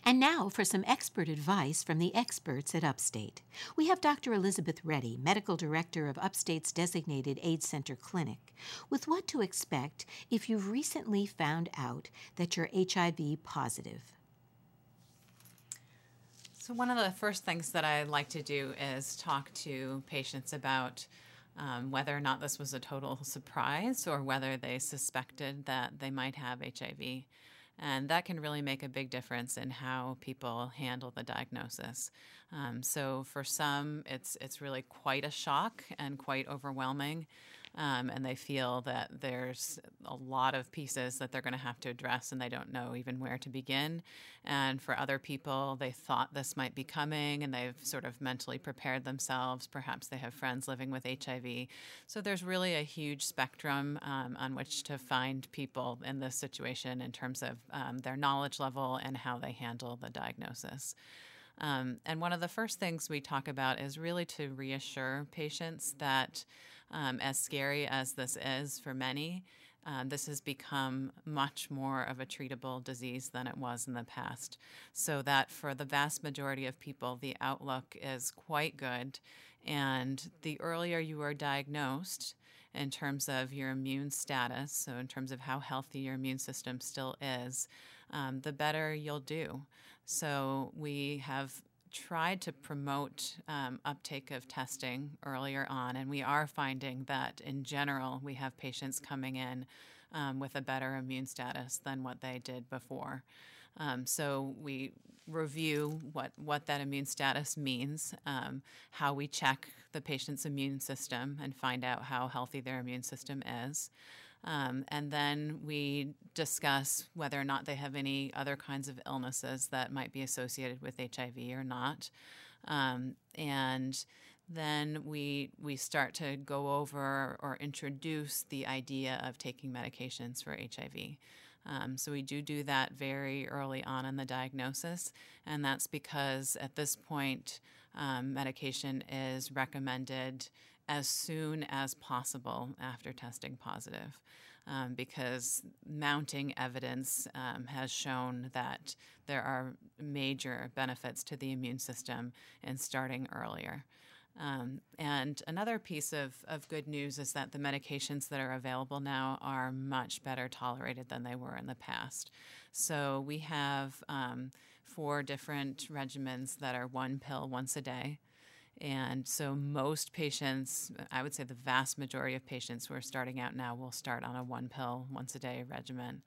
And now for some expert advice from the experts at Upstate. We have Dr. Elizabeth Reddy, Medical Director of Upstate's designated AIDS Center Clinic, with what to expect if you've recently found out that you're HIV positive. So one of the first things that I like to do is talk to patients about whether or not this was a total surprise or whether they suspected that they might have HIV. And that can really make a big difference in how people handle the diagnosis. So for some, it's really quite a shock and quite overwhelming, and they feel that there's a lot of pieces that they're going to have to address, and they don't know even where to begin. And for other people, they thought this might be coming, and they've sort of mentally prepared themselves. Perhaps they have friends living with HIV. So there's really a huge spectrum on which to find people in this situation in terms of their knowledge level and how they handle the diagnosis. And one of the first things we talk about is really to reassure patients that as scary as this is for many, this has become much more of a treatable disease than it was in the past. So that for the vast majority of people, the outlook is quite good. And the earlier you are diagnosed, in terms of your immune status, so in terms of how healthy your immune system still is, the better you'll do. So we have tried to promote uptake of testing earlier on, and we are finding that in general we have patients coming in with a better immune status than what they did before. So we review what that immune status means, how we check the patient's immune system and find out how healthy their immune system is. And then we discuss whether or not they have any other kinds of illnesses that might be associated with HIV or not. And then we start to go over or introduce the idea of taking medications for HIV. So we do that very early on in the diagnosis, and that's because at this point, medication is recommended as soon as possible after testing positive, because mounting evidence has shown that there are major benefits to the immune system in starting earlier. And another piece of good news is that the medications that are available now are much better tolerated than they were in the past. So we have 4 different regimens that are 1 pill once a day. And so most patients, I would say the vast majority of patients who are starting out now will start on a 1 pill once a day regimen.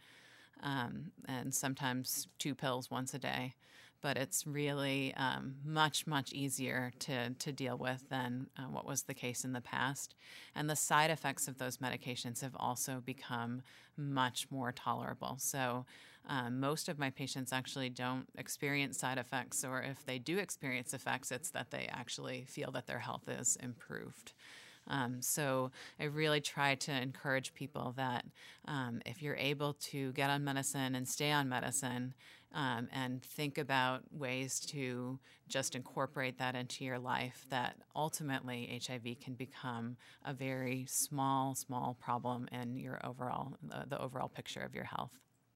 And sometimes 2 pills once a day. But it's really much, much easier to deal with than what was the case in the past. And the side effects of those medications have also become much more tolerable. So most of my patients actually don't experience side effects, or if they do experience effects, it's that they actually feel that their health is improved. So I really try to encourage people that if you're able to get on medicine and stay on medicine, and think about ways to just incorporate that into your life, that ultimately HIV can become a very small problem in your overall, the overall picture of your health.